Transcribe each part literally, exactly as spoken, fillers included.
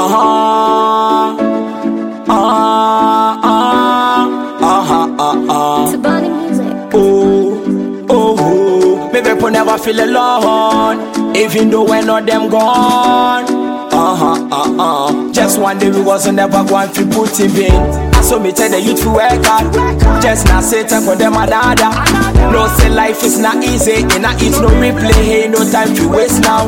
Uh-huh. Uh-huh. Uh-huh. Uh-huh. It's about the music. Oh, oh, oh. Maybe people never feel alone, even though we're not them gone. Uh-huh, uh-uh. Just one day we wasn't never going to put in vain. So me tell the youth to work hard. Just not Satan for them another. No say life is not easy, and not it's no replay. Hey, no time to waste now.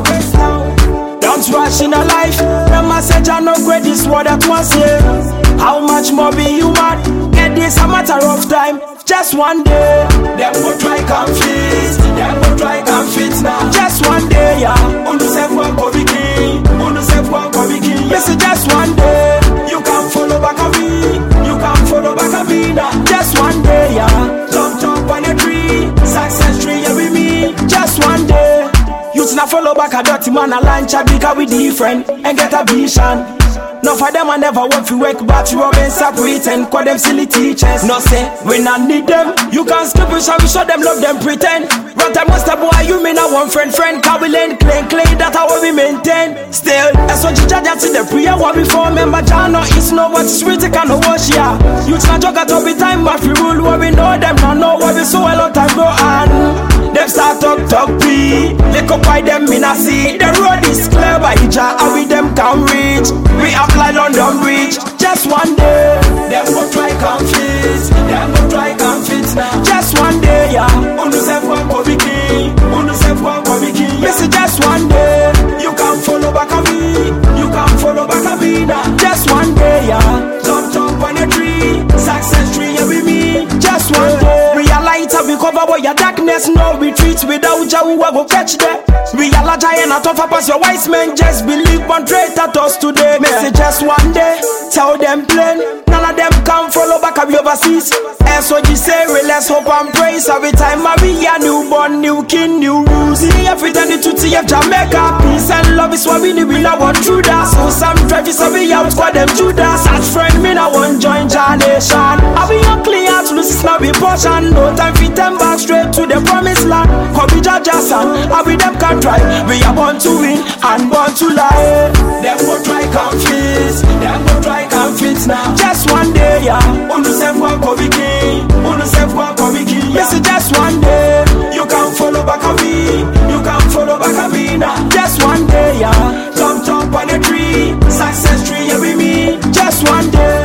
Don't rush in a life. The message I know great is what that was here. How much more be you mad? Get this a matter of time. Just one day. Them go try conflict. Them go try conflict now. Just one day, yeah. Uno self one go be king. Uno self one go be king. Yes, just one day. You can follow back a me. You can follow back a me now. Just one day, yeah. Jump, jump on a tree. Success tree, yeah, with me. Just one day. Youth na follow back a dirty man a lunch a because we different and get a vision. No for them I never want to work but you always separate and call them silly teachers. No say we not need them. You can skip it, shall we show them love them pretend. Run time master boy you mean I want friend friend. Kabilen clean clean that how we maintain. Still that's what you judge to the prayer what before member Jano is no what is really can no wash ya. Youth na jog at every time but we rule what we know them not know what we so a lot time go on. Them start talk talk be. Lick up by them in a see. The road is clear by each other and with them can reach. We apply London Bridge. Just one day. Them go try conflict. Them go try conflict now. Just one day, yeah. Uno self one go be king. Uno self one go be king. Yes, just one day. You can follow back a me. You can follow back a me now. Just one day, yeah. Jump jump on a tree. Success tree, yeah, with me. Just one day. Realize how we cover boy your darkness. No retreat without Jah who go catch them. Realize giant a tougher pass your wise men. Just believe one traitor to us today. Me say just one day. Tell them plain. None of them can follow back up overseas. And so you say we let's hope and praise. Every time I be a newborn, new king, new rules. Every time the tutti of Jamaica. Peace and love is what we need. We not want through that. So some drivers are be out for them Judas. Such friend me not want join Jah nation. I be your clear to lose now be portion. No time fit them back straight to the promised land. Come be Jah Jah son. I be them can try. We are born to win and born to lie. Them go try conflict. Them go try conflict now. Just one day, yeah. Uno self one go be king. Uno self one go be king. Yes, just one day. You can follow back a me. You can follow back a me now. Just one day, yeah. Jump jump on a tree. Success tree, yeah, with me. Just one day.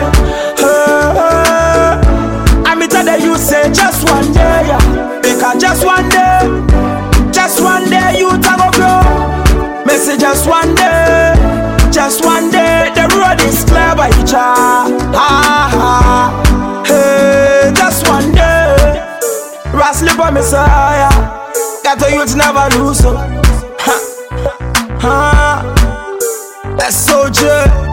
Uh, uh, I me tell the you say just one day, yeah. Because just one day. Just one day you go grow. Me say just one day. Just one day, the road is clear by each other. Ha ha. Hey, just one day. Rasley by Messiah. Got the youth never lose. So. Ha ha. That's so true.